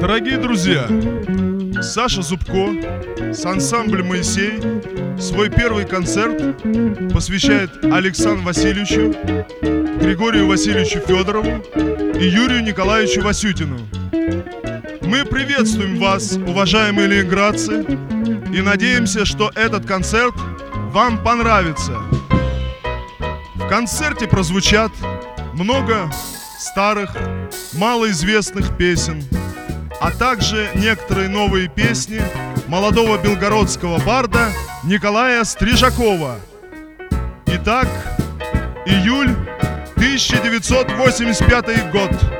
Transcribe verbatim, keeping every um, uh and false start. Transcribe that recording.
Дорогие друзья, Саша Зубко с ансамблем «Моисей» свой первый концерт посвящает Александру Васильевичу, Григорию Васильевичу Федорову и Юрию Николаевичу Васютину. Мы приветствуем вас, уважаемые ленинградцы, и надеемся, что этот концерт вам понравится. В концерте прозвучат много старых, малоизвестных песен, а также некоторые новые песни молодого белгородского барда Николая Стрижакова. Итак, июль тысяча девятьсот восемьдесят пятый год.